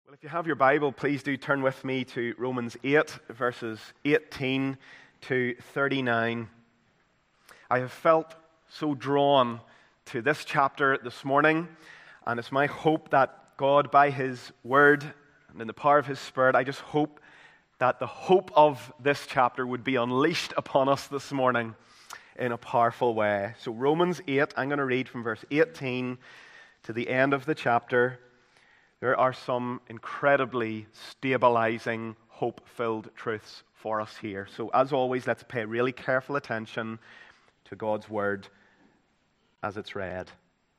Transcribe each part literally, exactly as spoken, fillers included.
Well, if you have your Bible, please do turn with me to Romans eight, verses eighteen to thirty-nine. I have felt so drawn to this chapter this morning, and it's my hope that God, by His Word and in the power of His Spirit, I just hope that the hope of this chapter would be unleashed upon us this morning in a powerful way. So Romans eight, I'm going to read from verse eighteen to the end of the chapter. There are some incredibly stabilizing, hope-filled truths for us here. So as always, let's pay really careful attention to God's Word as it's read.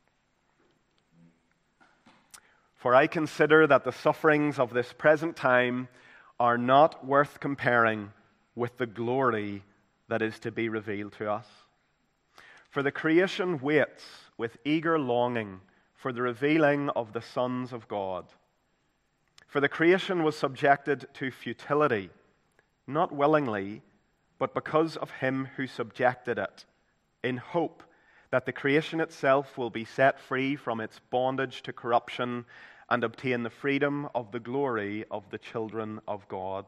For I consider that the sufferings of this present time are not worth comparing with the glory that is to be revealed to us. For the creation waits with eager longing for the revealing of the sons of God. For the creation was subjected to futility, not willingly, but because of Him who subjected it, in hope that the creation itself will be set free from its bondage to corruption and obtain the freedom of the glory of the children of God.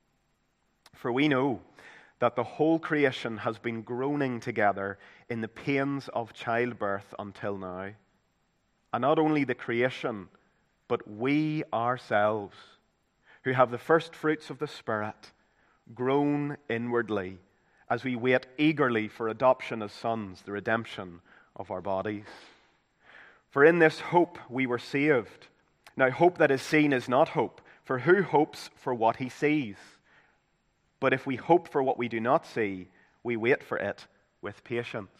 For we know that the whole creation has been groaning together in the pains of childbirth until now. And not only the creation, but we ourselves, who have the first fruits of the Spirit, groan inwardly as we wait eagerly for adoption as sons, the redemption of our bodies. For in this hope we were saved. Now hope that is seen is not hope, for who hopes for what he sees? But if we hope for what we do not see, we wait for it with patience.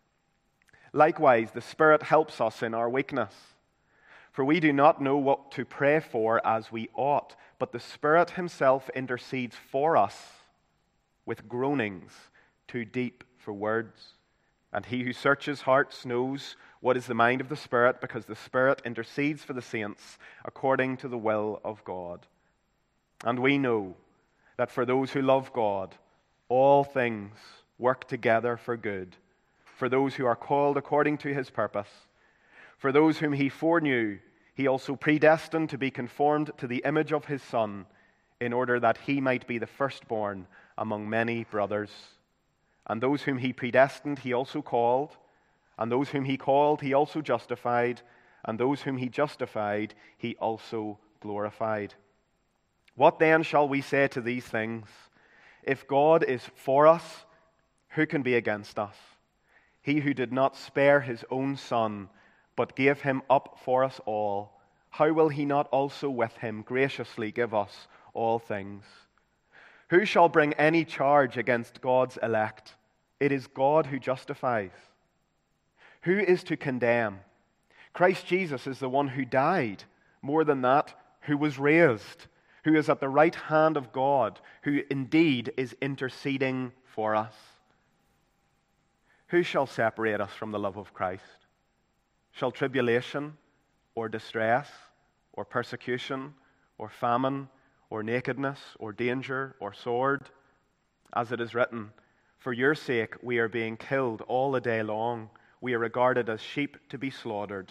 Likewise, the Spirit helps us in our weakness. For we do not know what to pray for as we ought, but the Spirit Himself intercedes for us with groanings too deep for words. And He who searches hearts knows what is the mind of the Spirit, because the Spirit intercedes for the saints according to the will of God. And we know that for those who love God, all things work together for good, for those who are called according to His purpose. For those whom He foreknew, He also predestined to be conformed to the image of His Son, in order that He might be the firstborn among many brothers. And those whom He predestined, He also called. And those whom He called, He also justified. And those whom He justified, He also glorified. What then shall we say to these things? If God is for us, who can be against us? He who did not spare His own Son, but gave Him up for us all, how will He not also with Him graciously give us all things? Who shall bring any charge against God's elect? It is God who justifies. Who is to condemn? Christ Jesus is the one who died, more than that, who was raised, who is at the right hand of God, who indeed is interceding for us. Who shall separate us from the love of Christ? Shall tribulation, or distress, or persecution, or famine, or nakedness, or danger, or sword? As it is written, for your sake we are being killed all the day long. We are regarded as sheep to be slaughtered.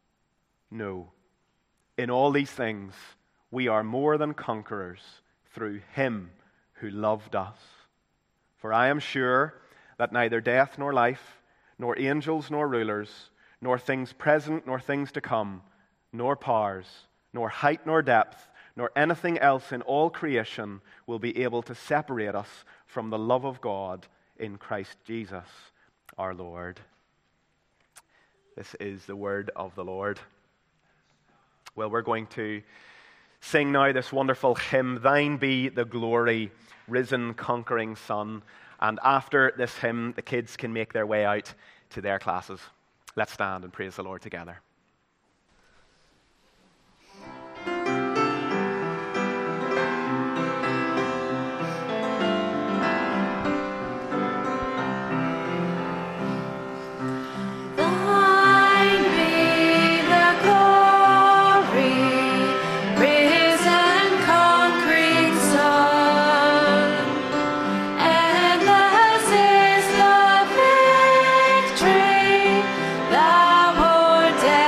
No. In all these things we are more than conquerors through Him who loved us. For I am sure that neither death nor life, nor angels nor rulers, nor things present nor things to come, nor powers, nor height nor depth, nor anything else in all creation will be able to separate us from the love of God in Christ Jesus our Lord. This is the word of the Lord. Well, we're going to sing now this wonderful hymn, Thine Be the Glory, Risen Conquering Son. And after this hymn, the kids can make their way out to their classes. Let's stand and praise the Lord together. Thou, O death,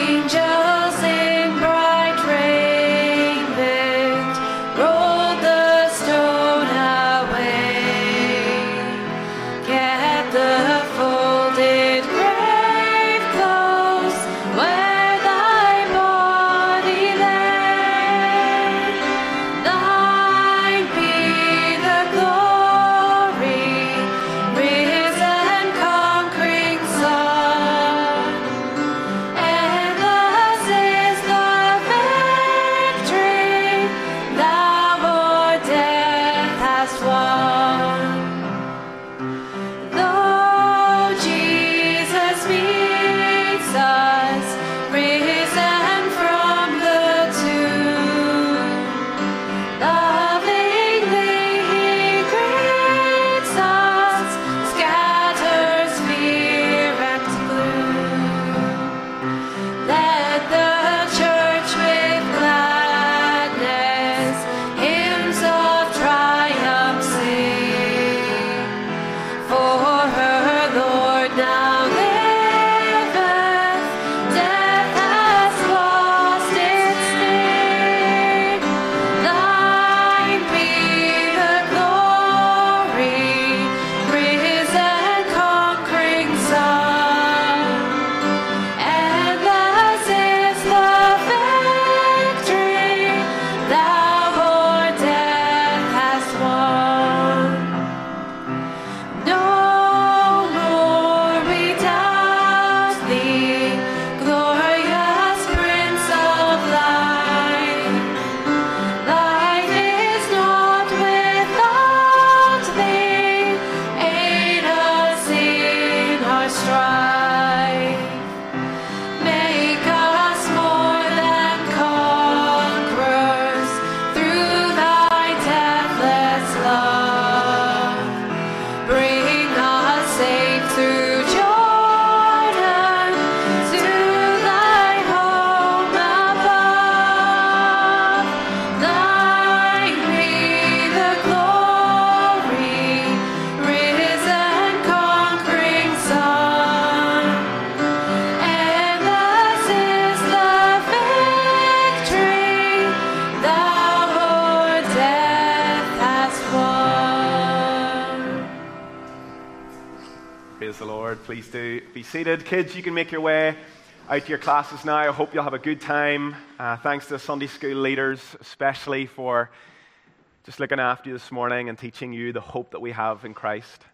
Please do be seated. Kids, you can make your way out to your classes now. I hope you'll have a good time. Uh, thanks to the Sunday school leaders, especially for just looking after you this morning and teaching you the hope that we have in Christ.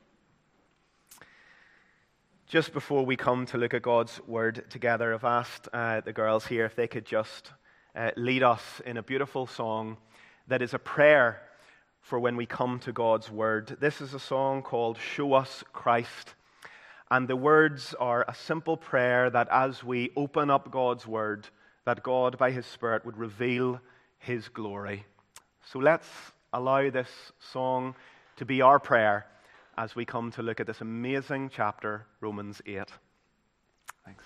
Just before we come to look at God's Word together, I've asked uh, the girls here if they could just uh, lead us in a beautiful song that is a prayer for when we come to God's Word. This is a song called Show Us Christ. And the words are a simple prayer that as we open up God's Word, that God by His Spirit would reveal His glory. So let's allow this song to be our prayer as we come to look at this amazing chapter, Romans eight. Thanks.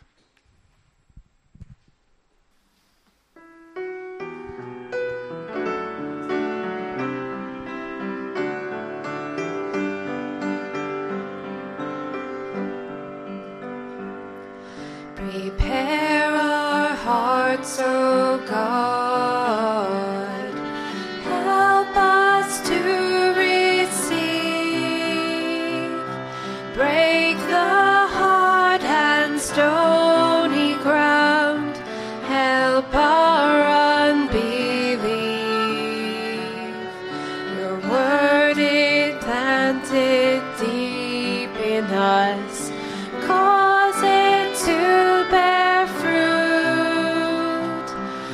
Prepare our hearts, O God. Help us to receive. Break the hard and stony ground. Help our unbelief. Your word is planted deep in us. Cause it to bear fruit.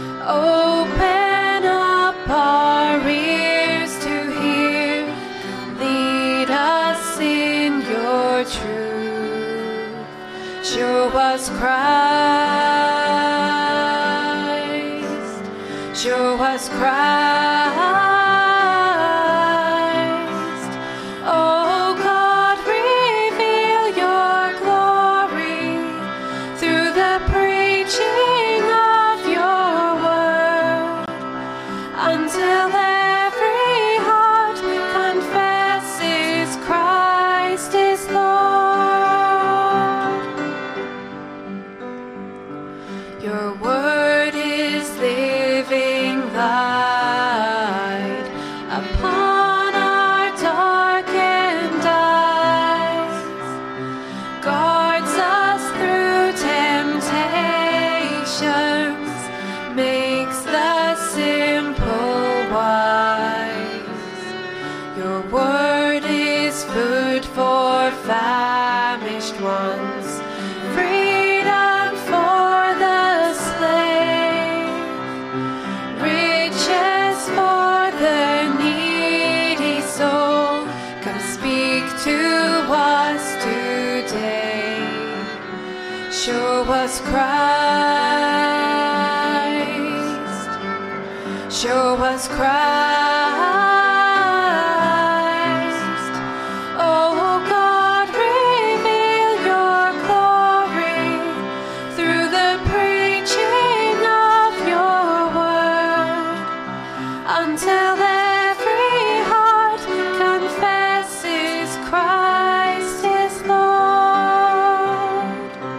Open up our ears to hear. Lead us in your truth. Show us Christ. Show us Christ. Oh God, reveal your glory through the preaching of your word, until every heart confesses Christ is Lord. Your word is living light upon our darkened eyes, guards us through temptations, makes the simple wise. Your word is food for famished ones, freedom for the slave, riches for the needy soul. Come speak to us today. Show us Christ. Show us Christ. Oh God, reveal your glory through the preaching of your word, until every heart confesses Christ is Lord.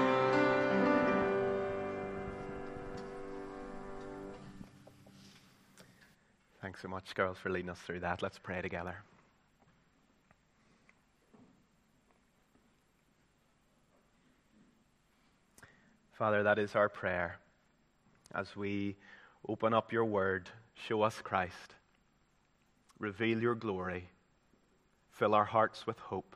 Thanks so much, girls, for leading us through that. Let's pray together. Father, that is our prayer. As we open up your word, show us Christ. Reveal your glory. Fill our hearts with hope.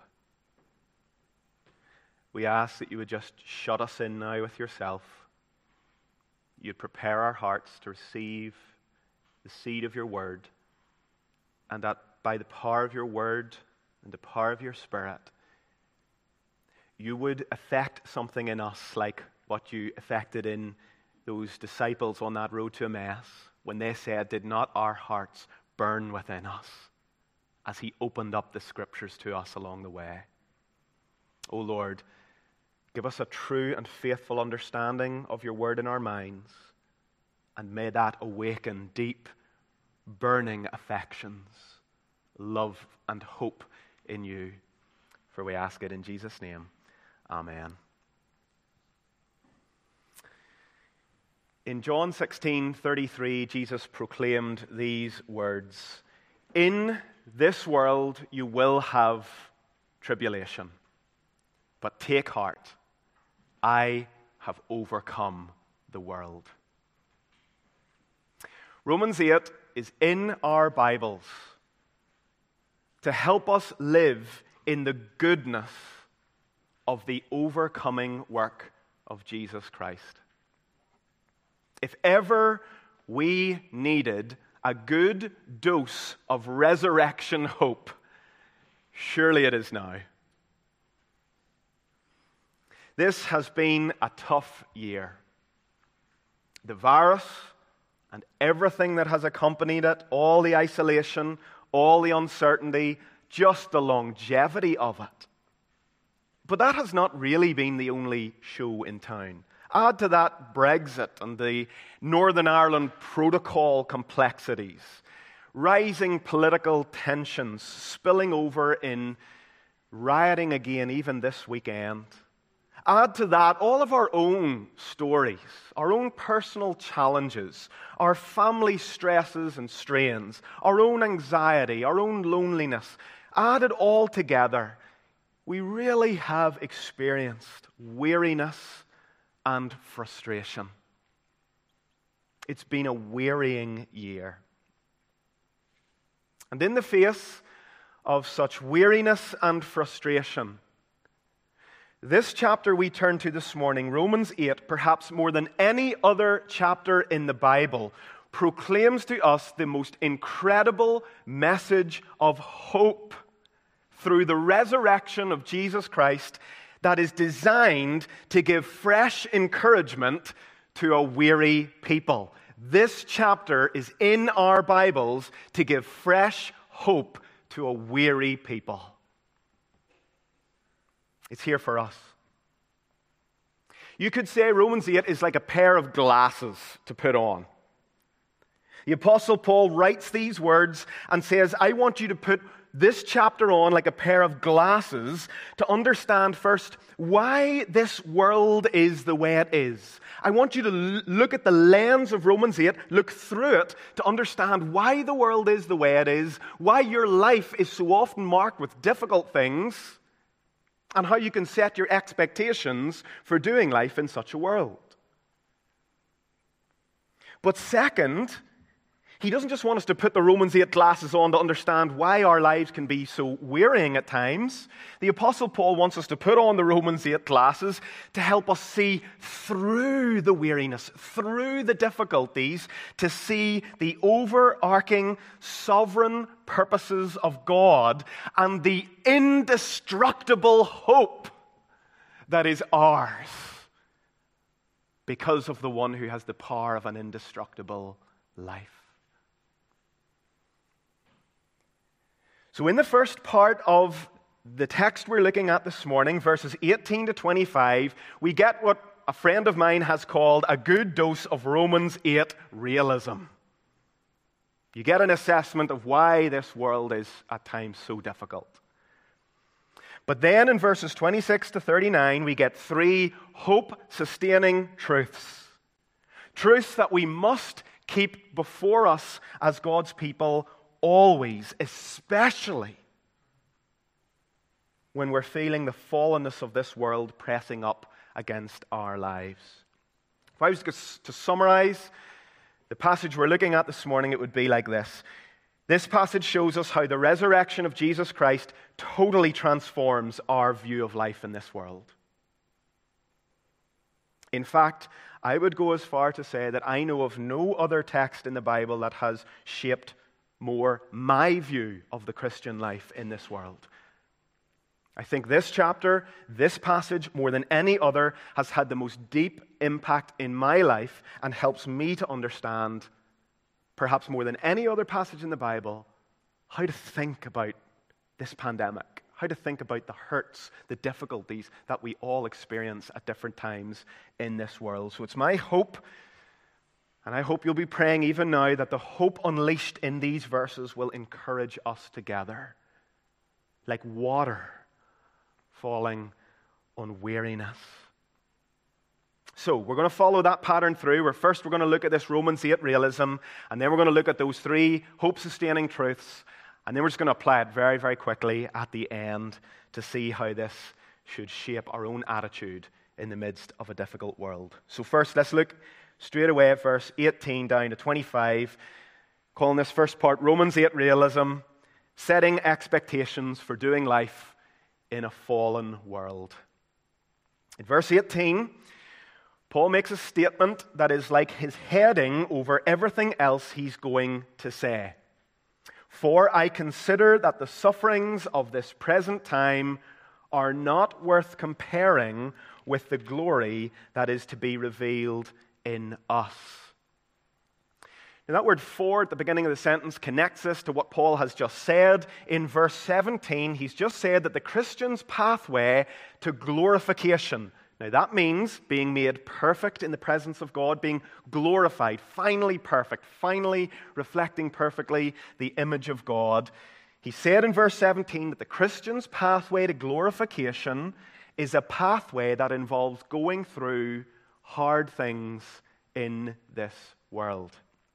We ask that you would just shut us in now with yourself. You'd prepare our hearts to receive the seed of your word, and that by the power of your word and the power of your Spirit, you would effect something in us like what you effected in those disciples on that road to Emmaus when they said, "Did not our hearts burn within us?" as he opened up the scriptures to us along the way. O Lord, give us a true and faithful understanding of your word in our minds, and may that awaken deep, burning affections, love, and hope in you. For we ask it in Jesus' name. Amen. In John sixteen thirty-three, Jesus proclaimed these words, "In this world you will have tribulation, but take heart, I have overcome the world." Romans eight is in our Bibles to help us live in the goodness of the overcoming work of Jesus Christ. If ever we needed a good dose of resurrection hope, surely it is now. This has been a tough year. The virus and everything that has accompanied it, all the isolation, all the uncertainty, just the longevity of it. But that has not really been the only show in town. Add to that Brexit and the Northern Ireland protocol complexities, rising political tensions spilling over in rioting again even this weekend. Add to that all of our own stories, our own personal challenges, our family stresses and strains, our own anxiety, our own loneliness. Add it all together, we really have experienced weariness and frustration. It's been a wearying year. And in the face of such weariness and frustration, this chapter we turn to this morning, Romans eight, perhaps more than any other chapter in the Bible, proclaims to us the most incredible message of hope through the resurrection of Jesus Christ that is designed to give fresh encouragement to a weary people. This chapter is in our Bibles to give fresh hope to a weary people. It's here for us. You could say Romans eight is like a pair of glasses to put on. The Apostle Paul writes these words and says, I want you to put this chapter on like a pair of glasses to understand first why this world is the way it is. I want you to l- look at the lens of Romans eight, look through it to understand why the world is the way it is, why your life is so often marked with difficult things, and how you can set your expectations for doing life in such a world. But second, he doesn't just want us to put the Romans eight glasses on to understand why our lives can be so wearying at times. The Apostle Paul wants us to put on the Romans eight glasses to help us see through the weariness, through the difficulties, to see the overarching sovereign purposes of God and the indestructible hope that is ours because of the one who has the power of an indestructible life. So in the first part of the text we're looking at this morning, verses eighteen to twenty-five, we get what a friend of mine has called a good dose of Romans eight realism. You get an assessment of why this world is at times so difficult. But then in verses twenty-six to thirty-nine, we get three hope-sustaining truths. Truths that we must keep before us as God's people always, especially when we're feeling the fallenness of this world pressing up against our lives. If I was to summarize the passage we're looking at this morning, it would be like this. This passage shows us how the resurrection of Jesus Christ totally transforms our view of life in this world. In fact, I would go as far to say that I know of no other text in the Bible that has shaped more my view of the Christian life in this world. I think this chapter, this passage, more than any other, has had the most deep impact in my life and helps me to understand, perhaps more than any other passage in the Bible, how to think about this pandemic, how to think about the hurts, the difficulties that we all experience at different times in this world. So it's my hope, and I hope you'll be praying even now, that the hope unleashed in these verses will encourage us together, like water falling on weariness. So we're going to follow that pattern through. Where first we're going to look at this Romans eight realism, and then we're going to look at those three hope-sustaining truths, and then we're just going to apply it very, very quickly at the end to see how this should shape our own attitude in the midst of a difficult world. So first, let's look straight away at verse eighteen down to twenty-five, calling this first part Romans eight realism, setting expectations for doing life in a fallen world. In verse eighteen, Paul makes a statement that is like his heading over everything else he's going to say. For I consider that the sufferings of this present time are not worth comparing with the glory that is to be revealed in us. Now, that word "for" at the beginning of the sentence connects us to what Paul has just said. In verse seventeen, he's just said that the Christian's pathway to glorification. Now, that means being made perfect in the presence of God, being glorified, finally perfect, finally reflecting perfectly the image of God. He said in verse seventeen that the Christian's pathway to glorification is a pathway that involves going through hard things in this world.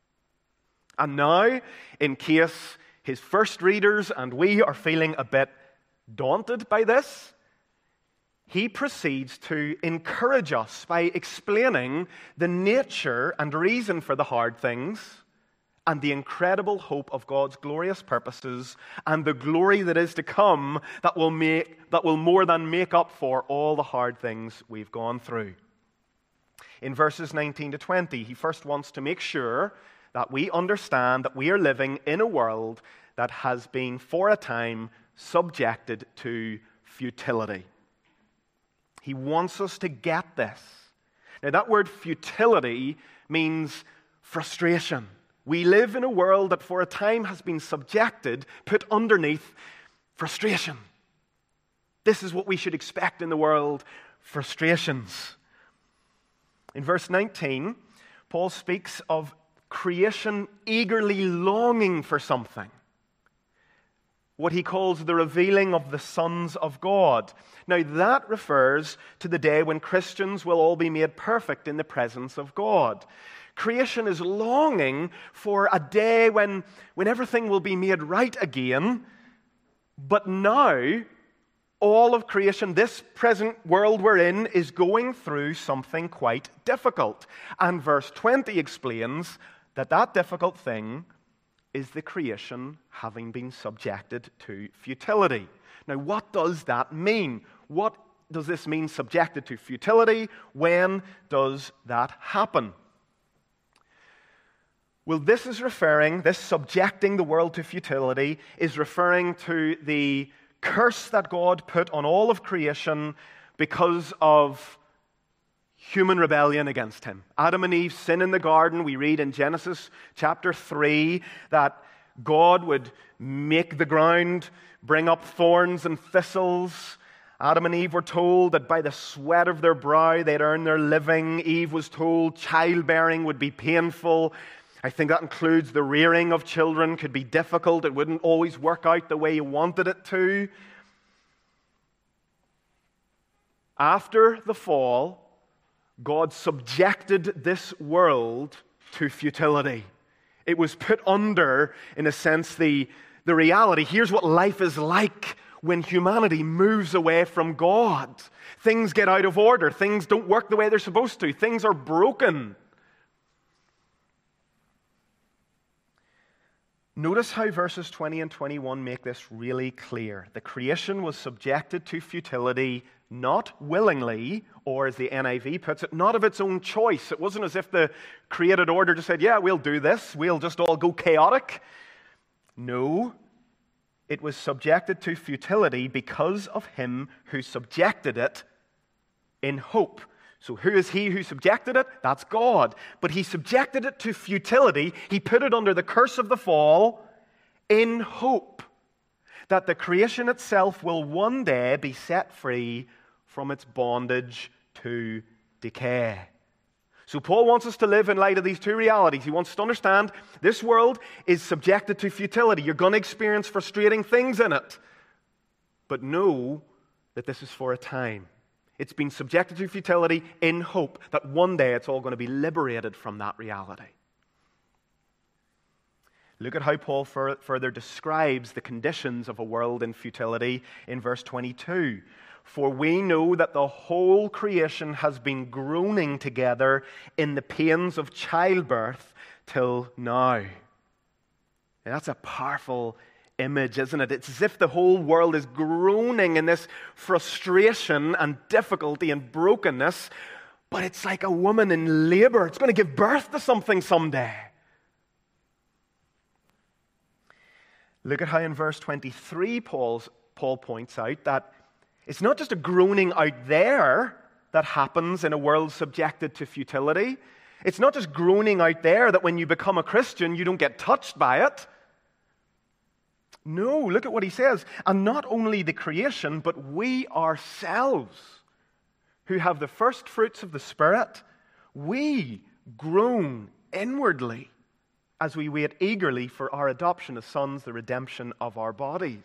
And now, in case his first readers and we are feeling a bit daunted by this, he proceeds to encourage us by explaining the nature and reason for the hard things and the incredible hope of God's glorious purposes and the glory that is to come that will make, that will more than make up for all the hard things we've gone through. In verses nineteen to twenty, he first wants to make sure that we understand that we are living in a world that has been, for a time, subjected to futility. He wants us to get this. Now, that word futility means frustration. We live in a world that for a time has been subjected, put underneath frustration. This is what we should expect in the world, frustrations. In verse nineteen, Paul speaks of creation eagerly longing for something. what he calls the revealing of the sons of God. Now, that refers to the day when Christians will all be made perfect in the presence of God. Creation is longing for a day when, when everything will be made right again. But now, all of creation, this present world we're in, is going through something quite difficult. And verse twenty explains that that difficult thing is the creation having been subjected to futility. Now, what does that mean? What does this mean, subjected to futility? When does that happen? Well, this is referring, this subjecting the world to futility is referring to the curse that God put on all of creation because of human rebellion against him. Adam and Eve's sin in the garden. We read in Genesis chapter three that God would make the ground bring up thorns and thistles. Adam and Eve were told that by the sweat of their brow they'd earn their living. Eve was told childbearing would be painful. I think that includes the rearing of children could be difficult. It wouldn't always work out the way you wanted it to. After the fall, God subjected this world to futility. It was put under, in a sense, the, the reality. Here's what life is like when humanity moves away from God. Things get out of order. Things don't work the way they're supposed to. Things are broken. Notice how verses twenty and twenty-one make this really clear. The creation was subjected to futility not willingly, or as the N I V puts it, not of its own choice. It wasn't as if the created order just said, yeah, we'll do this. We'll just all go chaotic. No, it was subjected to futility because of him who subjected it in hope. So who is he who subjected it? That's God. But he subjected it to futility. He put it under the curse of the fall in hope that the creation itself will one day be set free from its bondage to decay. So Paul wants us to live in light of these two realities. He wants us to understand this world is subjected to futility. You're going to experience frustrating things in it. But know that this is for a time. It's been subjected to futility in hope that one day it's all going to be liberated from that reality. Look at how Paul further describes the conditions of a world in futility in verse twenty-two. For we know that the whole creation has been groaning together in the pains of childbirth till now. And that's a powerful image, isn't it? It's as if the whole world is groaning in this frustration and difficulty and brokenness, but it's like a woman in labor. It's going to give birth to something someday. Look at how in verse twenty-three Paul's, Paul points out that it's not just a groaning out there that happens in a world subjected to futility. It's not just groaning out there that when you become a Christian, you don't get touched by it. No, look at what he says. And not only the creation, but we ourselves, who have the first fruits of the Spirit, we groan inwardly as we wait eagerly for our adoption as sons, the redemption of our bodies.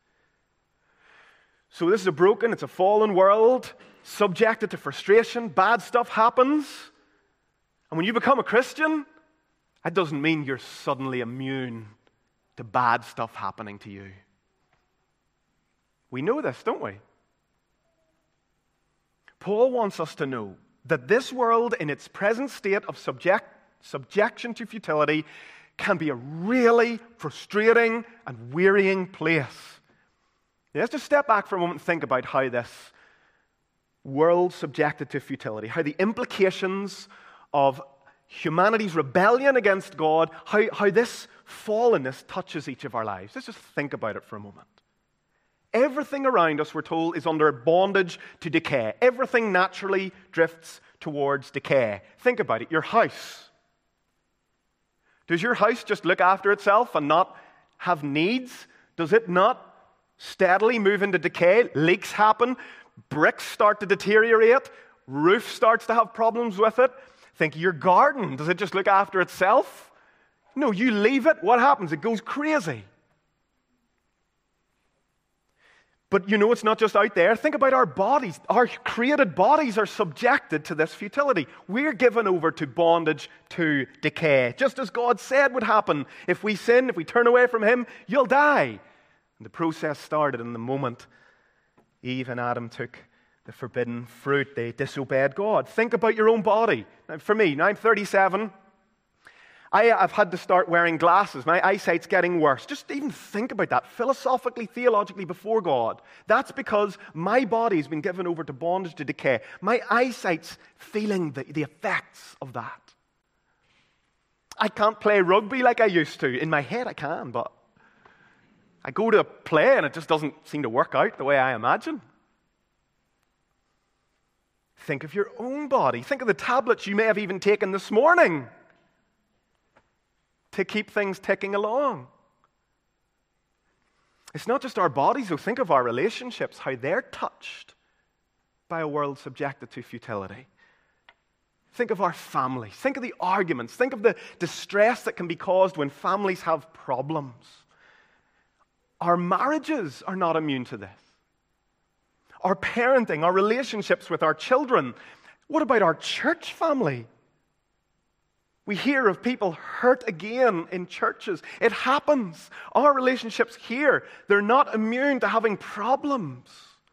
So this is a broken, it's a fallen world, subjected to frustration, bad stuff happens. And when you become a Christian, that doesn't mean you're suddenly immune to bad stuff happening to you. We know this, don't we? Paul wants us to know that this world in its present state of subject, subjection to futility can be a really frustrating and wearying place. Now, let's just step back for a moment and think about how this world subjected to futility, how the implications of humanity's rebellion against God, how, how this fallenness touches each of our lives. Let's just think about it for a moment. Everything around us, we're told, is under bondage to decay. Everything naturally drifts towards decay. Think about it. Your house. Does your house just look after itself and not have needs? Does it not steadily move into decay? Leaks happen. Bricks start to deteriorate. Roof starts to have problems with it. Think of your garden. Does it just look after itself? No, you leave it. What happens? It goes crazy. But you know, it's not just out there. Think about our bodies. Our created bodies are subjected to this futility. We're given over to bondage to decay. Just as God said would happen. If we sin, if we turn away from Him, you'll die. And the process started in the moment Eve and Adam took the forbidden fruit. They disobeyed God. Think about your own body. Now, for me, now I'm thirty-seven. I have had to start wearing glasses. My eyesight's getting worse. Just even think about that philosophically, theologically before God. That's because my body's been given over to bondage to decay. My eyesight's feeling the, the effects of that. I can't play rugby like I used to. In my head I can, but I go to play and it just doesn't seem to work out the way I imagine. Think of your own body. Think of the tablets you may have even taken this morning to keep things ticking along. It's not just our bodies, though. Think of our relationships, how they're touched by a world subjected to futility. Think of our families. Think of the arguments. Think of the distress that can be caused when families have problems. Our marriages are not immune to this. Our parenting, our relationships with our children. What about our church family? We hear of people hurt again in churches. It happens. Our relationships here, they're not immune to having problems.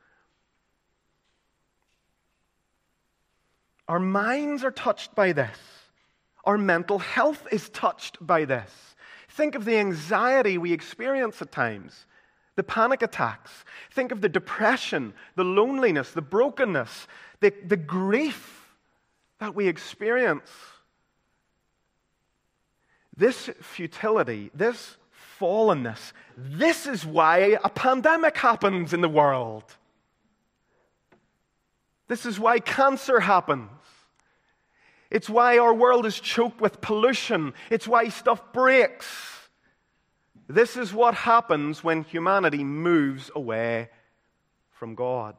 Our minds are touched by this. Our mental health is touched by this. Think of the anxiety we experience at times, the panic attacks. Think of the depression, the loneliness, the brokenness, the, the grief that we experience. This futility, this fallenness, this is why a pandemic happens in the world. This is why cancer happens. It's why our world is choked with pollution. It's why stuff breaks. This is what happens when humanity moves away from God.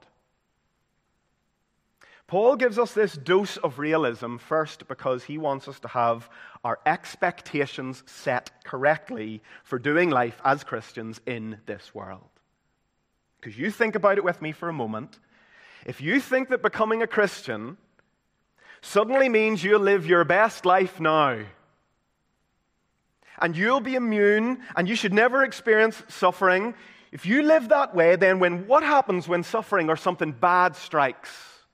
Paul gives us this dose of realism first because he wants us to have our expectations set correctly for doing life as Christians in this world. Because you think about it with me for a moment. If you think that becoming a Christian suddenly means you'll live your best life now, and you'll be immune, and you should never experience suffering, if you live that way, then when what happens when suffering or something bad strikes?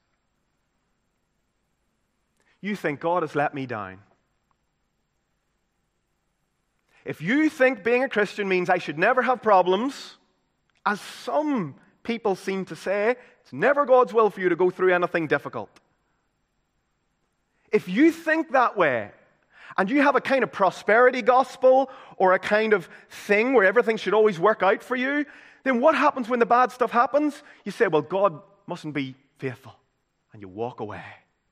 You think, God has let me down. If you think being a Christian means I should never have problems, as some people seem to say, it's never God's will for you to go through anything difficult. If you think that way, and you have a kind of prosperity gospel or a kind of thing where everything should always work out for you, then what happens when the bad stuff happens? You say, well, God mustn't be faithful. And you walk away.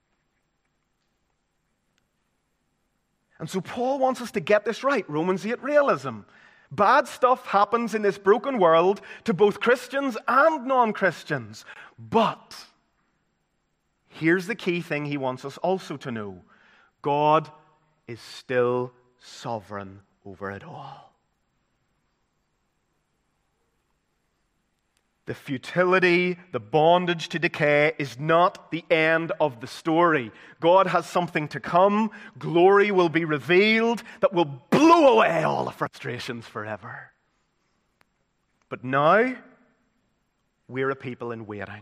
And so Paul wants us to get this right. Romans eight realism. Bad stuff happens in this broken world to both Christians and non-Christians. But here's the key thing he wants us also to know. God is still sovereign over it all. The futility, the bondage to decay is not the end of the story. God has something to come. Glory will be revealed that will blow away all the frustrations forever. But now, we're a people in waiting.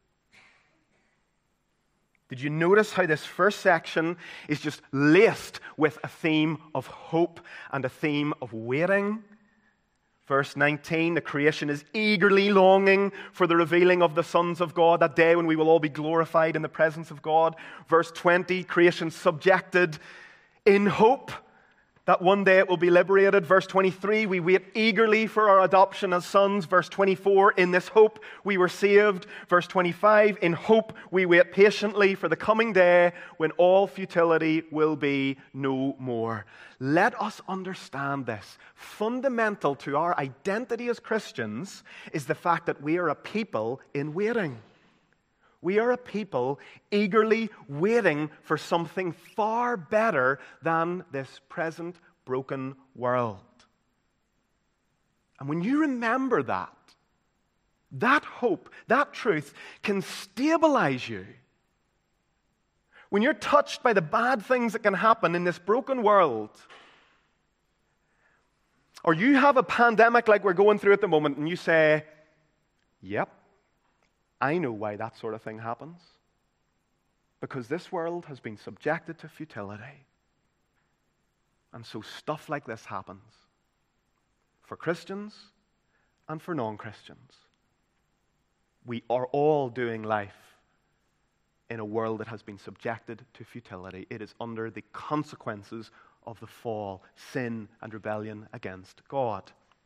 Did you notice how this first section is just laced with a theme of hope and a theme of waiting? Verse nineteen, the creation is eagerly longing for the revealing of the sons of God, that day when we will all be glorified in the presence of God. Verse twenty, creation subjected in hope that one day it will be liberated. Verse twenty-three, we wait eagerly for our adoption as sons. Verse twenty-four, in this hope we were saved. Verse twenty-five, in hope we wait patiently for the coming day when all futility will be no more. Let us understand this. Fundamental to our identity as Christians is the fact that we are a people in waiting. We are a people eagerly waiting for something far better than this present broken world. And when you remember that, That hope, that truth can stabilize you. When you're touched by the bad things that can happen in this broken world, or you have a pandemic like we're going through at the moment, and you say, yep, I know why that sort of thing happens. Because this world has been subjected to futility. And so stuff like this happens for Christians and for non-Christians. We are all doing life in a world that has been subjected to futility. It is under the consequences of the fall, sin, and rebellion against God.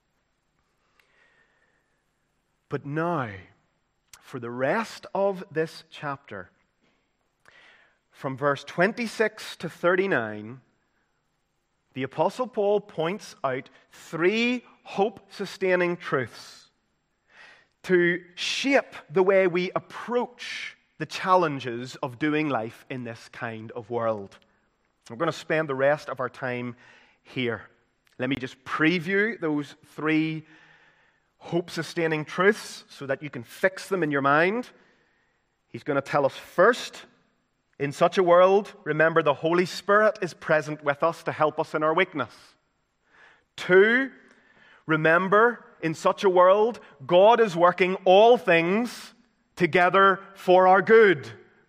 But now, for the rest of this chapter, from verse twenty-six to thirty-nine, the Apostle Paul points out three hope-sustaining truths to shape the way we approach the challenges of doing life in this kind of world. We're going to spend the rest of our time here. Let me just preview those three hope-sustaining truths so that you can fix them in your mind. He's going to tell us first, in such a world, remember the Holy Spirit is present with us to help us in our weakness. Two, remember, in such a world, God is working all things together for our good.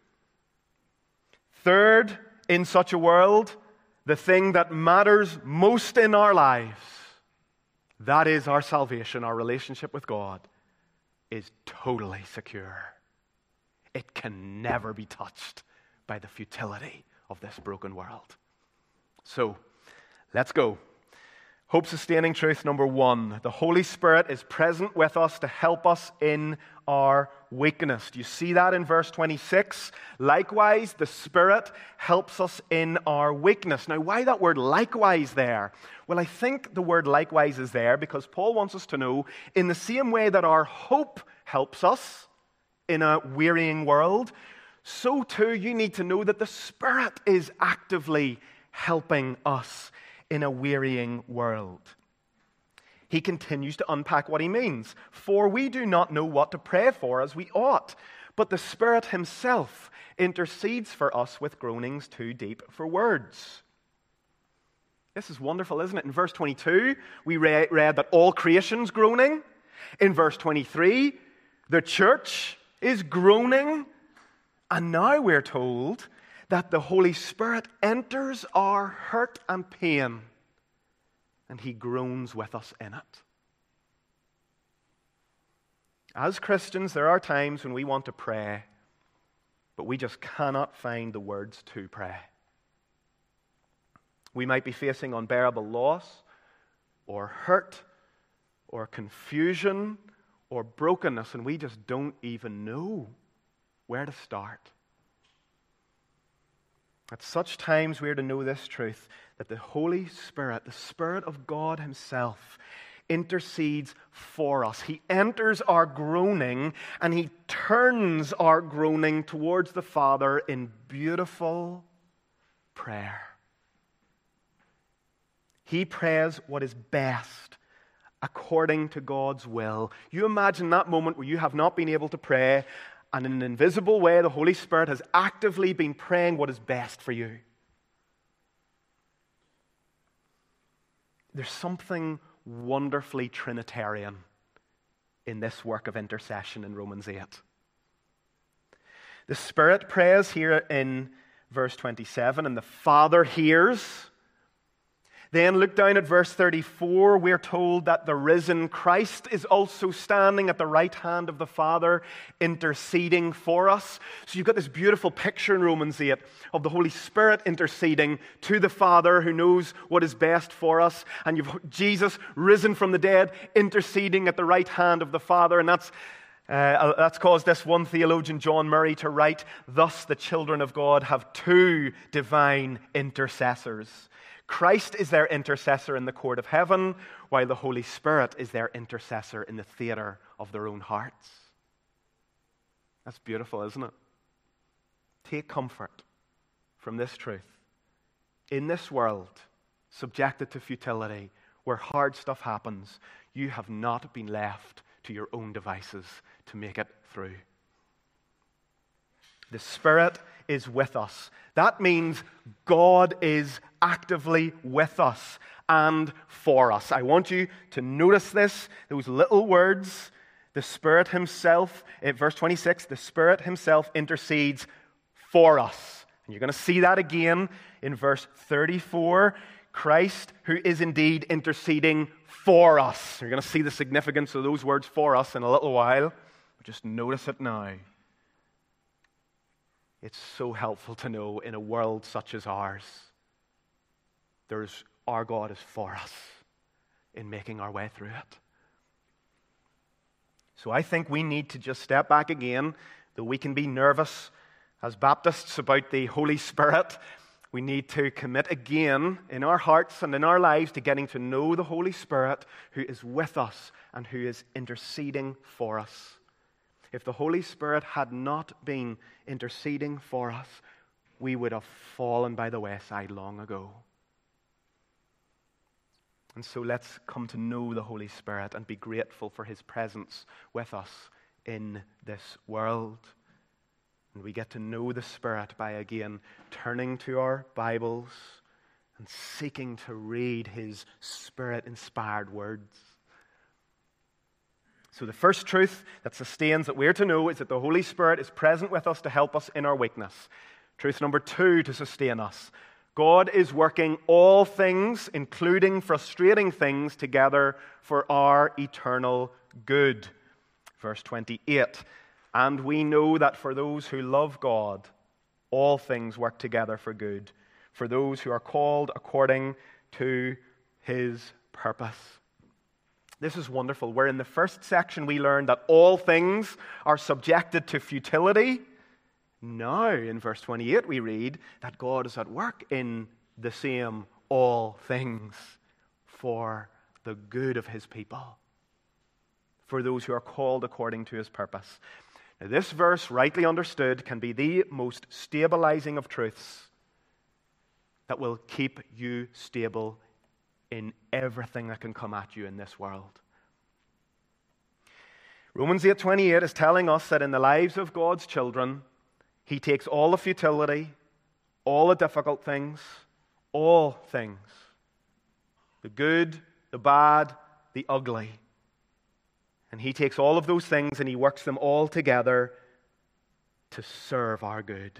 Third, in such a world, the thing that matters most in our lives, that is our salvation, our relationship with God, is totally secure. It can never be touched by the futility of this broken world. So, let's go. Hope-sustaining truth number one. The Holy Spirit is present with us to help us in our weakness. Do you see that in verse twenty-six? Likewise, the Spirit helps us in our weakness. Now, why that word likewise there? Well, I think the word likewise is there because Paul wants us to know, in the same way that our hope helps us in a wearying world, so too you need to know that the Spirit is actively helping us in a wearying world. He continues to unpack what he means. For we do not know what to pray for as we ought, but the Spirit himself intercedes for us with groanings too deep for words. This is wonderful, isn't it? In verse twenty-two, we read, read that all creation's groaning. In verse twenty-three, the church is groaning. And now we're told that the Holy Spirit enters our hurt and pain, and he groans with us in it. As Christians, there are times when we want to pray, but we just cannot find the words to pray. We might be facing unbearable loss, or hurt, or confusion, or brokenness, and we just don't even know where to start. At such times, we are to know this truth, that the Holy Spirit, the Spirit of God himself, intercedes for us. He enters our groaning, and he turns our groaning towards the Father in beautiful prayer. He prays what is best according to God's will. You imagine that moment where you have not been able to pray, and in an invisible way, the Holy Spirit has actively been praying what is best for you. There's something wonderfully Trinitarian in this work of intercession in Romans eight. The Spirit prays here in verse twenty-seven, and the Father hears. Then look down at verse thirty-four. We're told that the risen Christ is also standing at the right hand of the Father, interceding for us. So you've got this beautiful picture in Romans eight of the Holy Spirit interceding to the Father who knows what is best for us. And you've Jesus risen from the dead, interceding at the right hand of the Father. And that's Uh, that's caused this one theologian, John Murray, to write, "Thus the children of God have two divine intercessors. Christ is their intercessor in the court of heaven, while the Holy Spirit is their intercessor in the theater of their own hearts." That's beautiful, isn't it? Take comfort from this truth. In this world, subjected to futility, where hard stuff happens, you have not been left to your own devices to make it through. The Spirit is with us. That means God is actively with us and for us. I want you to notice this, those little words. The Spirit himself, in verse twenty-six, the Spirit himself intercedes for us. And you're going to see that again in verse thirty-four. Christ, who is indeed interceding for us. You're going to see the significance of those words for us in a little while. But just notice it now. It's so helpful to know in a world such as ours, there's, our God is for us in making our way through it. So I think we need to just step back again, though we can be nervous as Baptists about the Holy Spirit. We need to commit again in our hearts and in our lives to getting to know the Holy Spirit who is with us and who is interceding for us. If the Holy Spirit had not been interceding for us, we would have fallen by the wayside long ago. And so let's come to know the Holy Spirit and be grateful for his presence with us in this world. And we get to know the Spirit by, again, turning to our Bibles and seeking to read his Spirit-inspired words. So the first truth that sustains that we're to know is that the Holy Spirit is present with us to help us in our weakness. Truth number two to sustain us. God is working all things, including frustrating things, together for our eternal good. Verse twenty-eight. And we know that for those who love God, all things work together for good, for those who are called according to his purpose. This is wonderful. Where in the first section we learned that all things are subjected to futility, now in verse twenty-eight we read that God is at work in the same all things for the good of his people, for those who are called according to his purpose. Now, this verse, rightly understood, can be the most stabilizing of truths that will keep you stable in everything that can come at you in this world. Romans eight twenty-eight is telling us that in the lives of God's children, he takes all the futility, all the difficult things, all things, the good, the bad, the ugly, and he takes all of those things and he works them all together to serve our good.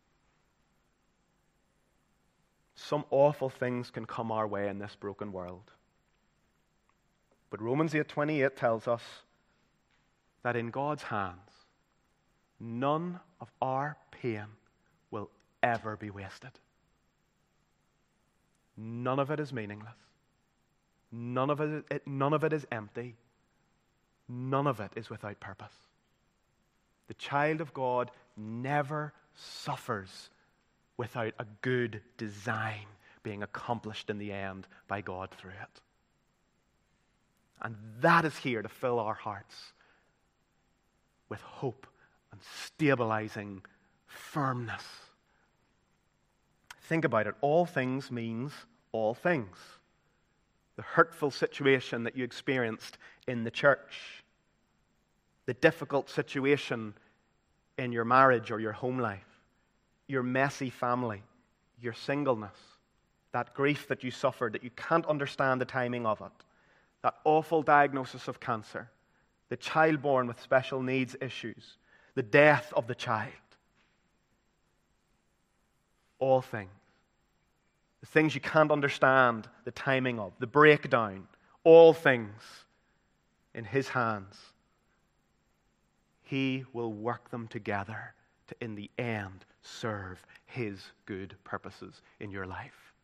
Some awful things can come our way in this broken world. But Romans eight twenty-eight tells us that in God's hands, none of our pain will ever be wasted. None of it is meaningless. None of it, it, none of it is empty. None of it is without purpose. The child of God never suffers without a good design being accomplished in the end by God through it. And that is here to fill our hearts with hope and stabilizing firmness. Think about it. All things means all things. The hurtful situation that you experienced in the church, the difficult situation in your marriage or your home life, your messy family, your singleness, that grief that you suffered that you can't understand the timing of it, that awful diagnosis of cancer, the child born with special needs issues, the death of the child. All things. The things you can't understand the timing of, the breakdown, all things in his hands. He will work them together to, in the end, serve his good purposes in your life.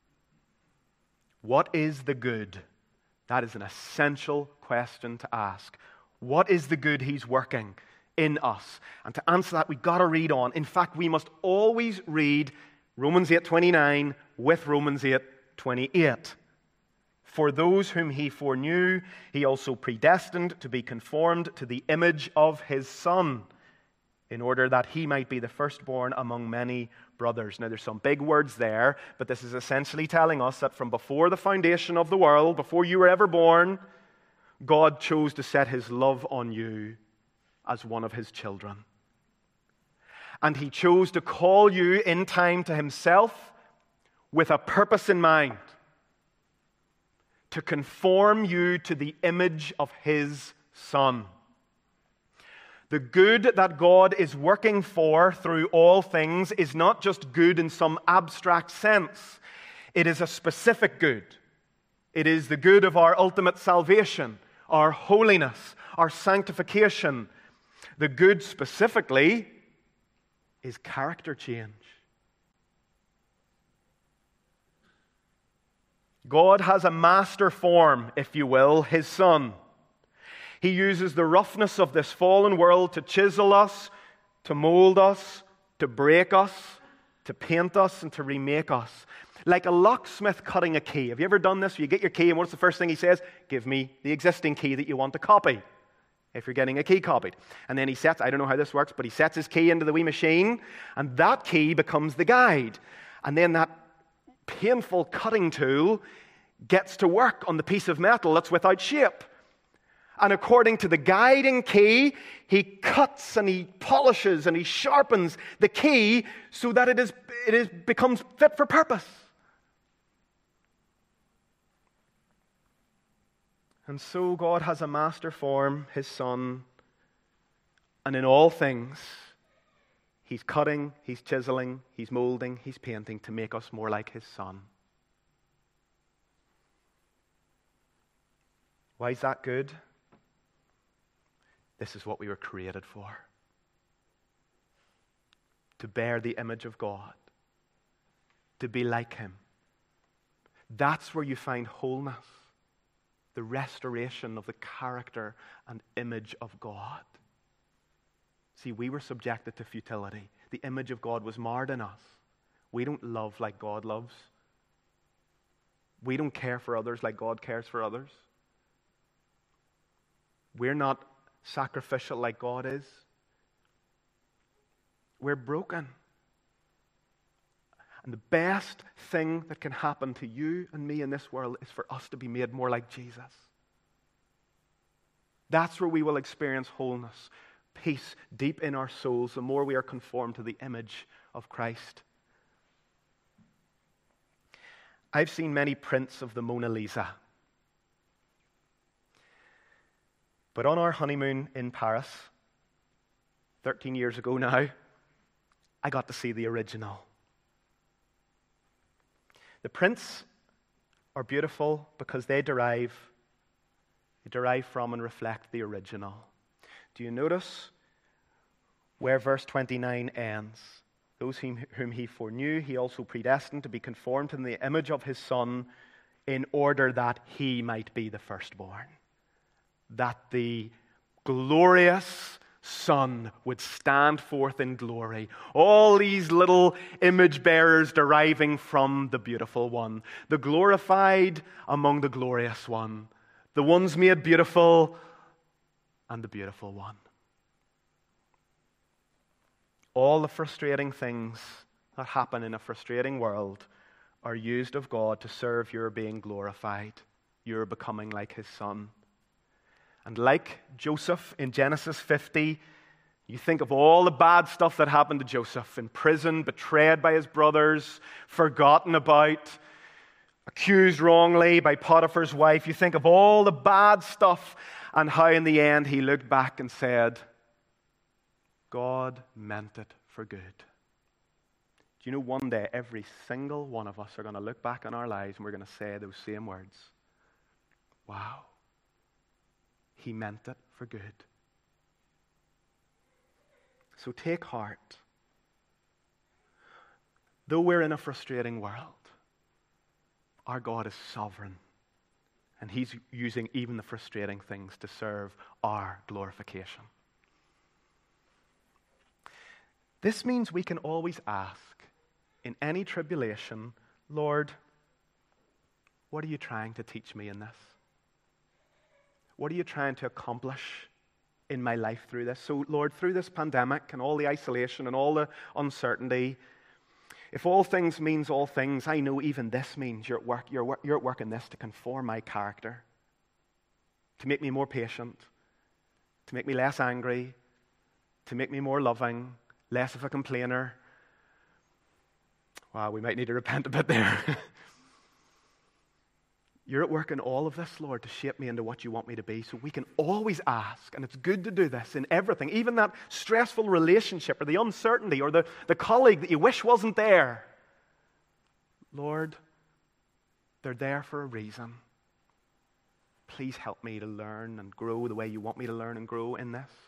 What is the good? That is an essential question to ask. What is the good he's working in us? And to answer that, we've got to read on. In fact, we must always read Romans eight twenty-nine with Romans eight twenty-eight. For those whom he foreknew, he also predestined to be conformed to the image of his Son, in order that he might be the firstborn among many brothers. Now, there's some big words there, but this is essentially telling us that from before the foundation of the world, before you were ever born, God chose to set his love on you as one of his children. And he chose to call you in time to himself with a purpose in mind, to conform you to the image of his Son. The good that God is working for through all things is not just good in some abstract sense. It is a specific good. It is the good of our ultimate salvation, our holiness, our sanctification. The good specifically is character change. God has a master form, if you will, his Son. He uses the roughness of this fallen world to chisel us, to mold us, to break us, to paint us, and to remake us. Like a locksmith cutting a key. Have you ever done this? You get your key, and what's the first thing he says? Give me the existing key that you want to copy, if you're getting a key copied. And then he sets, I don't know how this works, but he sets his key into the wee machine, and that key becomes the guide. And then that painful cutting tool gets to work on the piece of metal that's without shape. And according to the guiding key, he cuts and he polishes and he sharpens the key so that it is it is becomes fit for purpose. And so God has a master form, his Son, and in all things, he's cutting, he's chiseling, he's molding, he's painting to make us more like his Son. Why is that good? This is what we were created for. To bear the image of God. To be like him. That's where you find wholeness. The restoration of the character and image of God. See, we were subjected to futility. The image of God was marred in us. We don't love like God loves. We don't care for others like God cares for others. We're not sacrificial like God is. We're broken. And the best thing that can happen to you and me in this world is for us to be made more like Jesus. That's where we will experience wholeness, peace deep in our souls, the more we are conformed to the image of Christ. I've seen many prints of the Mona Lisa. But on our honeymoon in Paris, thirteen years ago now, I got to see the original. The prints are beautiful because they derive, they derive from and reflect the original. Do you notice where verse twenty-nine ends? Those whom, whom he foreknew, he also predestined to be conformed to the image of his Son in order that he might be the firstborn. That the glorious Son would stand forth in glory. All these little image bearers deriving from the beautiful one. The glorified among the glorious one. The ones made beautiful and the beautiful one. All the frustrating things that happen in a frustrating world are used of God to serve your being glorified. Your becoming like his Son. And like Joseph in Genesis fifty, you think of all the bad stuff that happened to Joseph. In prison, betrayed by his brothers, forgotten about, accused wrongly by Potiphar's wife. You think of all the bad stuff and how in the end he looked back and said, God meant it for good. Do you know one day every single one of us are going to look back on our lives and we're going to say those same words. Wow. He meant it for good. So take heart. Though we're in a frustrating world, our God is sovereign. And he's using even the frustrating things to serve our glorification. This means we can always ask in any tribulation, Lord, what are you trying to teach me in this? What are you trying to accomplish in my life through this? So, Lord, through this pandemic and all the isolation and all the uncertainty, if all things means all things, I know even this means you're at work, you're, you're at work in this to conform my character. to make me more patient, to make me less angry, to make me more loving, less of a complainer. Wow, we might need to repent a bit there. You're at work in all of this, Lord, to shape me into what you want me to be. So we can always ask, and it's good to do this in everything, even that stressful relationship or the uncertainty or the, the colleague that you wish wasn't there. Lord, they're there for a reason. Please help me to learn and grow the way you want me to learn and grow in this.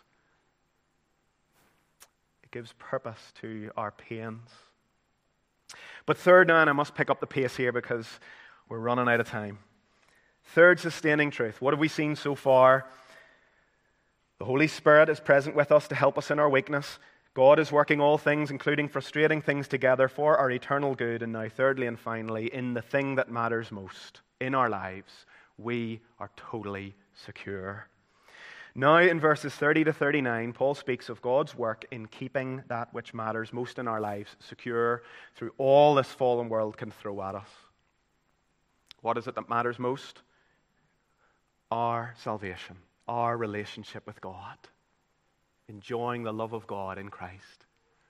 It gives purpose to our pains. But third now, and I must pick up the pace here because we're running out of time. Third sustaining truth. What have we seen so far? The Holy Spirit is present with us to help us in our weakness. God is working all things, including frustrating things, together for our eternal good. And now, thirdly and finally, in the thing that matters most in our lives, we are totally secure. Now, in verses thirty to thirty-nine, Paul speaks of God's work in keeping that which matters most in our lives secure through all this fallen world can throw at us. What is it that matters most? Our salvation, our relationship with God, enjoying the love of God in Christ.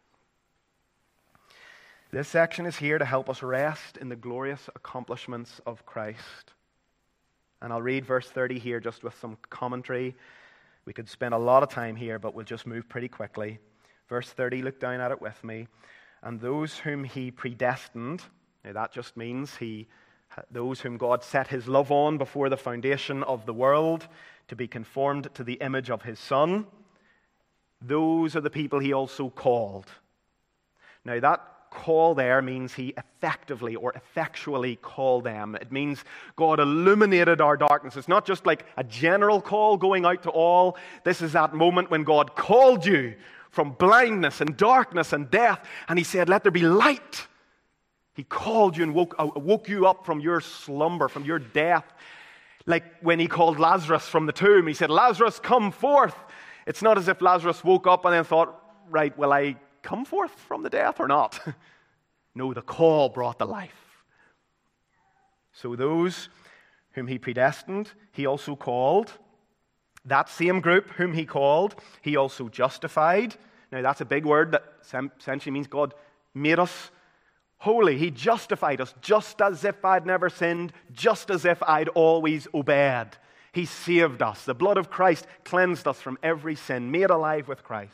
This section is here to help us rest in the glorious accomplishments of Christ. And I'll read verse thirty here just with some commentary. We could spend a lot of time here, but we'll just move pretty quickly. Verse thirty, look down at it with me. And those whom he predestined, now that just means he those whom God set his love on before the foundation of the world to be conformed to the image of his Son, those are the people he also called. Now that call there means he effectively or effectually called them. It means God illuminated our darkness. It's not just like a general call going out to all. This is that moment when God called you from blindness and darkness and death, and he said, let there be light. He called you and woke, uh, woke you up from your slumber, from your death. Like when he called Lazarus from the tomb, he said, Lazarus, come forth. It's not as if Lazarus woke up and then thought, right, will I come forth from the death or not? No, the call brought the life. So those whom he predestined, he also called. That same group whom he called, he also justified. Now that's a big word that essentially means God made us holy. He justified us just as if I'd never sinned, just as if I'd always obeyed. He saved us. The blood of Christ cleansed us from every sin, made alive with Christ.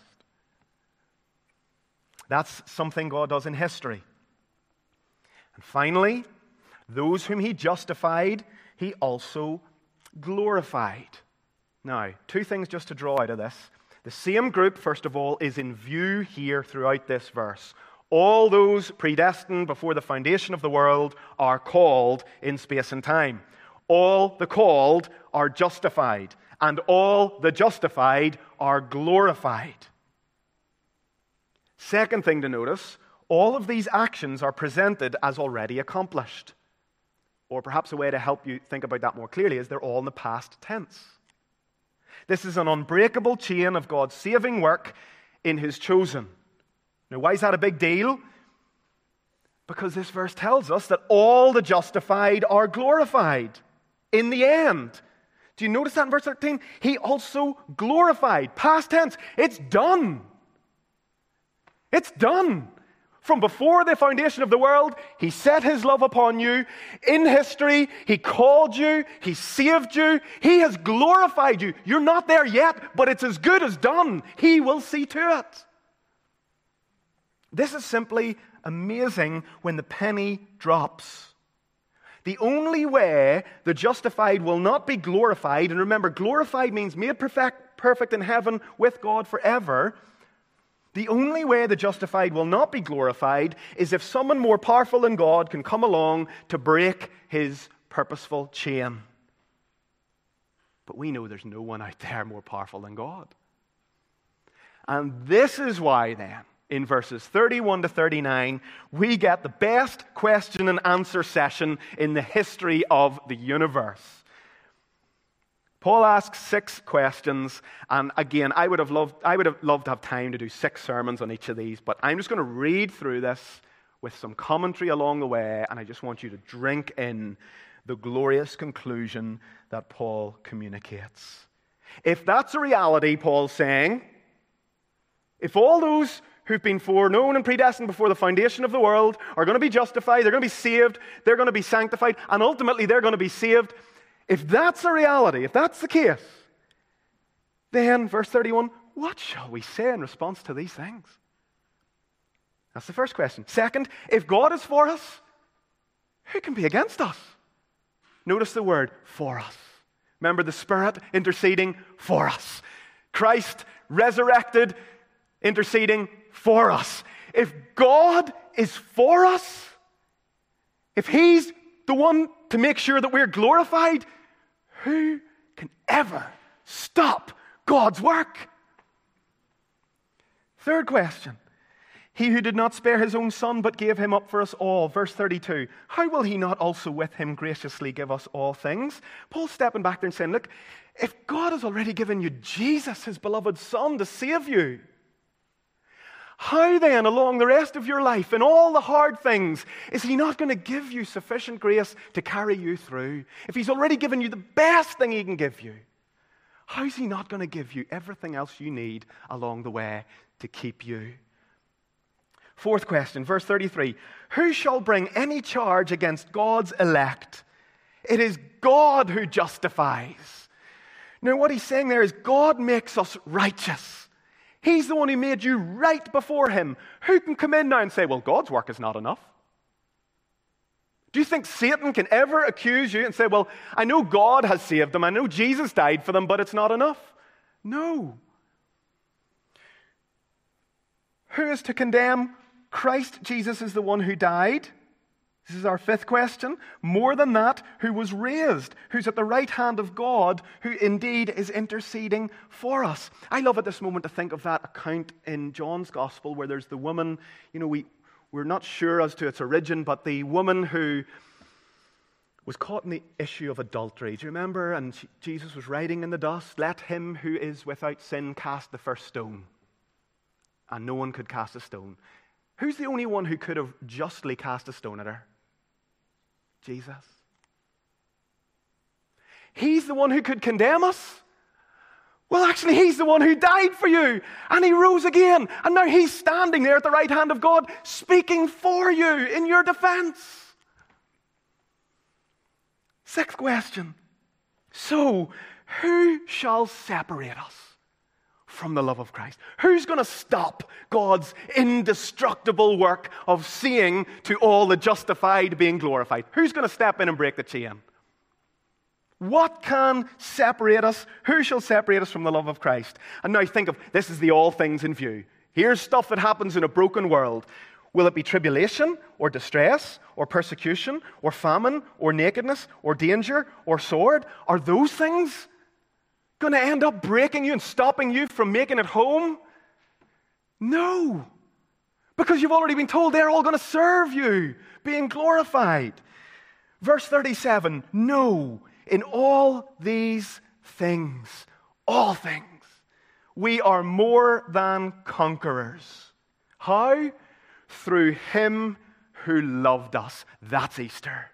That's something God does in history. And finally, those whom he justified, he also glorified. Now, two things just to draw out of this. The same group, first of all, is in view here throughout this verse. All those predestined before the foundation of the world are called in space and time. All the called are justified, and all the justified are glorified. Second thing to notice, all of these actions are presented as already accomplished. Or perhaps a way to help you think about that more clearly is they're all in the past tense. This is an unbreakable chain of God's saving work in his chosen. Now, why is that a big deal? Because this verse tells us that all the justified are glorified in the end. Do you notice that in verse thirteen? He also glorified. Past tense. It's done. It's done. From before the foundation of the world, he set his love upon you. In history, he called you. He saved you. He has glorified you. You're not there yet, but it's as good as done. He will see to it. This is simply amazing when the penny drops. The only way the justified will not be glorified, and remember, glorified means made perfect, perfect in heaven with God forever. The only way the justified will not be glorified is if someone more powerful than God can come along to break his purposeful chain. But we know there's no one out there more powerful than God. And this is why then, in verses thirty-one to thirty-nine, we get the best question and answer session in the history of the universe. Paul asks six questions, and again, I would have loved, I would have loved to have time to do six sermons on each of these, but I'm just going to read through this with some commentary along the way, and I just want you to drink in the glorious conclusion that Paul communicates. If that's a reality, Paul's saying, if all those who've been foreknown and predestined before the foundation of the world are going to be justified, they're going to be saved, they're going to be sanctified, and ultimately they're going to be saved, if that's a reality, if that's the case, then, verse thirty-one, what shall we say in response to these things? That's the first question. Second, if God is for us, who can be against us? Notice the word, for us. Remember the Spirit interceding for us. Christ resurrected, interceding for us. If God is for us, if He's the one to make sure that we're glorified, who can ever stop God's work? Third question. He who did not spare his own Son, but gave him up for us all. Verse thirty-two. How will he not also with him graciously give us all things? Paul's stepping back there and saying, look, if God has already given you Jesus, his beloved Son, to save you, how then, along the rest of your life, in all the hard things, is he not going to give you sufficient grace to carry you through? If he's already given you the best thing he can give you, how's he not going to give you everything else you need along the way to keep you? Fourth question, verse thirty-three. Who shall bring any charge against God's elect? It is God who justifies. Now, what he's saying there is God makes us righteous. He's the one who made you right before him. Who can come in now and say, well, God's work is not enough? Do you think Satan can ever accuse you and say, well, I know God has saved them, I know Jesus died for them, but it's not enough? No. Who is to condemn? Christ Jesus is the one who died. This is our fifth question. More than that, who was raised, who's at the right hand of God, who indeed is interceding for us. I love at this moment to think of that account in John's Gospel where there's the woman, you know, we, we're not sure as to its origin, but the woman who was caught in the issue of adultery. Do you remember? And she, Jesus was writing in the dust, let him who is without sin cast the first stone. And no one could cast a stone. Who's the only one who could have justly cast a stone at her? Jesus. He's the one who could condemn us. Well, actually, he's the one who died for you. And he rose again. And now he's standing there at the right hand of God, speaking for you in your defense. Sixth question. So, who shall separate us from the love of Christ? Who's going to stop God's indestructible work of seeing to all the justified being glorified? Who's going to step in and break the chain? What can separate us? Who shall separate us from the love of Christ? And now think of, this is the all things in view. Here's stuff that happens in a broken world. Will it be tribulation or distress or persecution or famine or nakedness or danger or sword? Are those things going to end up breaking you and stopping you from making it home? No. Because you've already been told they're all going to serve you, being glorified. Verse thirty-seven, no, in all these things, all things, we are more than conquerors. How? Through him who loved us. That's Easter.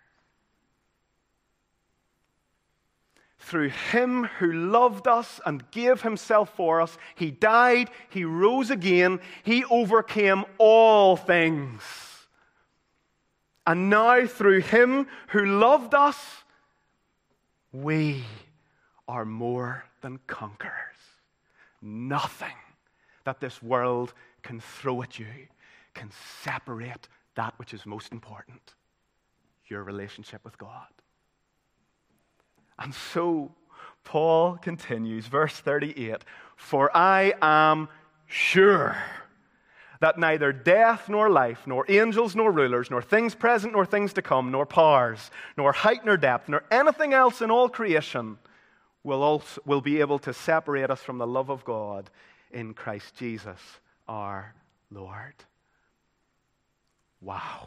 Through him who loved us and gave himself for us. He died, he rose again, he overcame all things. And now through him who loved us, we are more than conquerors. Nothing that this world can throw at you can separate that which is most important, your relationship with God. And so, Paul continues, verse thirty-eight, for I am sure that neither death nor life, nor angels nor rulers, nor things present nor things to come, nor powers, nor height nor depth, nor anything else in all creation will, also, will be able to separate us from the love of God in Christ Jesus our Lord. Wow.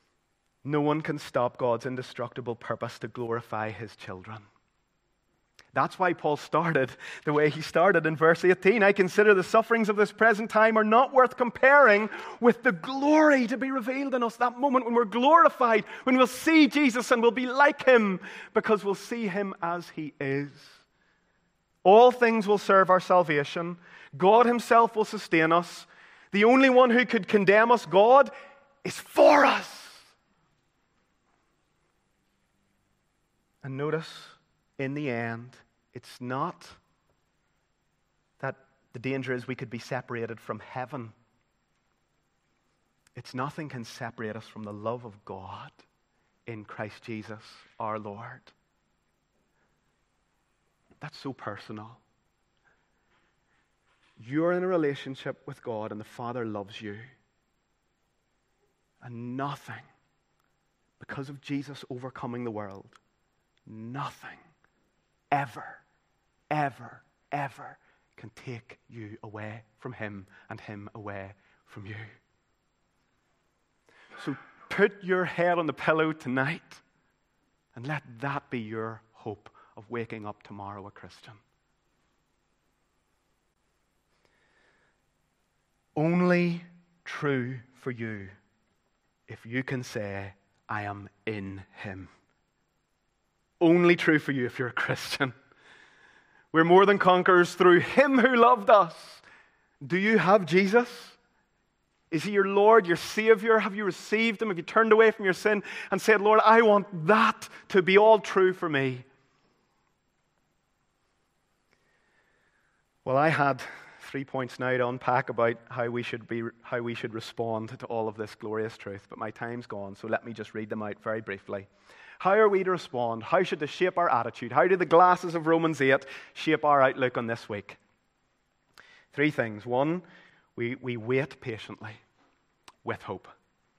No one can stop God's indestructible purpose to glorify his children. That's why Paul started the way he started in verse eighteen. I consider the sufferings of this present time are not worth comparing with the glory to be revealed in us. That moment when we're glorified, when we'll see Jesus and we'll be like him because we'll see him as he is. All things will serve our salvation. God himself will sustain us. The only one who could condemn us, God, is for us. And notice, in the end, it's not that the danger is we could be separated from heaven. It's nothing can separate us from the love of God in Christ Jesus our Lord. That's so personal. You're in a relationship with God and the Father loves you. And nothing, because of Jesus overcoming the world, nothing ever, ever, ever can take you away from him and him away from you. So put your head on the pillow tonight and let that be your hope of waking up tomorrow a Christian. Only true for you if you can say, I am in him. Only true for you if you're a Christian. We're more than conquerors through him who loved us. Do you have Jesus? Is he your Lord, your Savior? Have you received him? Have you turned away from your sin and said, Lord, I want that to be all true for me? Well, I had three points now to unpack about how we should be, how we should respond to all of this glorious truth, but my time's gone, so let me just read them out very briefly. How are we to respond? How should they shape our attitude? How do the glasses of Romans eight shape our outlook on this week? Three things. One, we, we wait patiently with hope.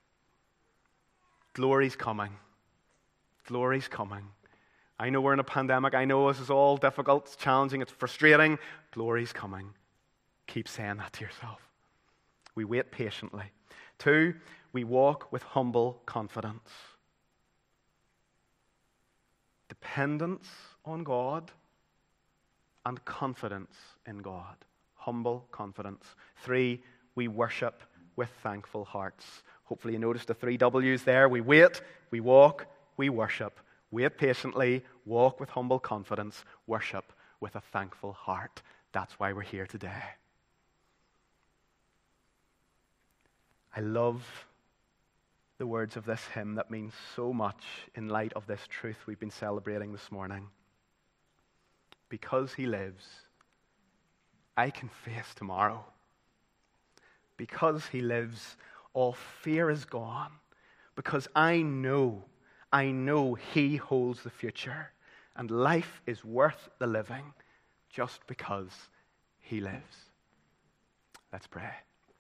Glory's coming. Glory's coming. I know we're in a pandemic. I know this is all difficult. It's challenging. It's frustrating. Glory's coming. Keep saying that to yourself. We wait patiently. Two, we walk with humble confidence. Dependence on God and confidence in God. Humble confidence. Three, we worship with thankful hearts. Hopefully you noticed the three W's there. We wait, we walk, we worship. Wait patiently, walk with humble confidence, worship with a thankful heart. That's why we're here today. I love the words of this hymn that means so much in light of this truth we've been celebrating this morning. Because he lives, I can face tomorrow. Because he lives, all fear is gone. Because I know, I know he holds the future. And life is worth the living just because he lives. Let's pray.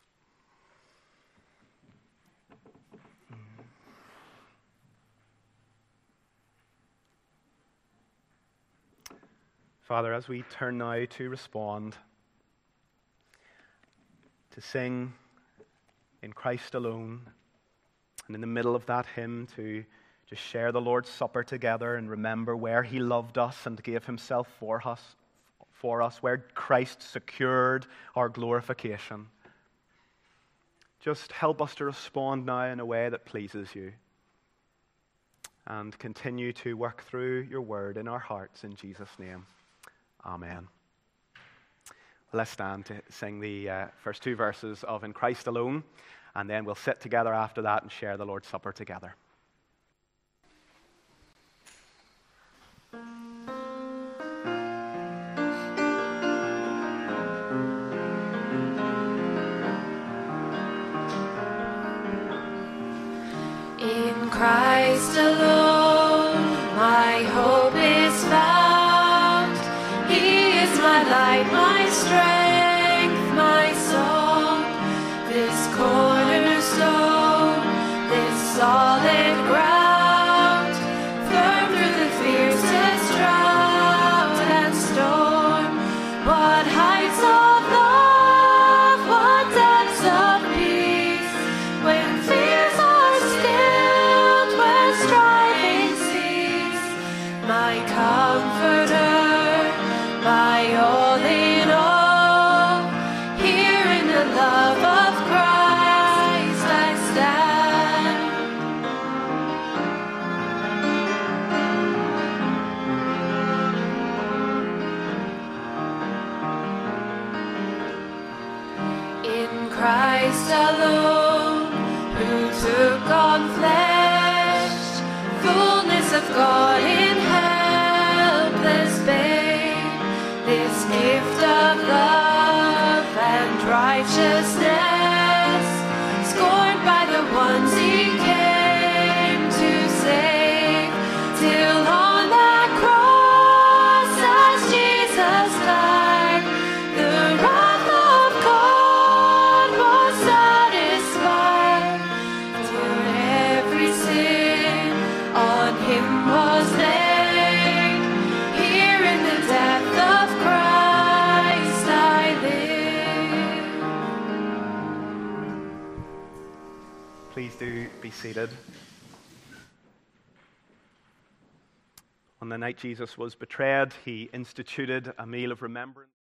Father, as we turn now to respond, to sing in Christ alone, and in the middle of that hymn to just share the Lord's Supper together and remember where he loved us and gave himself for us, for us, where Christ secured our glorification. Just help us to respond now in a way that pleases you, and continue to work through your word in our hearts in Jesus' name. Amen. Let's stand to sing the uh, first two verses of In Christ Alone, and then we'll sit together after that and share the Lord's Supper together. In Christ alone, my hope is found. He is my light, my strength, my song. This cornerstone, this solid ground, firm through the fiercest drought and storm. What heights of love, what depths of peace, when fears are stilled, when striving cease. My comforter, on flesh, fullness of God in helpless babe, this gift of love and righteousness, scorned by the ones he came to save, till on that cross as Jesus died, the wrath of God was satisfied, till every sin on him was laid. Here in the death of Christ I live. Please do be seated. On the night Jesus was betrayed, he instituted a meal of remembrance.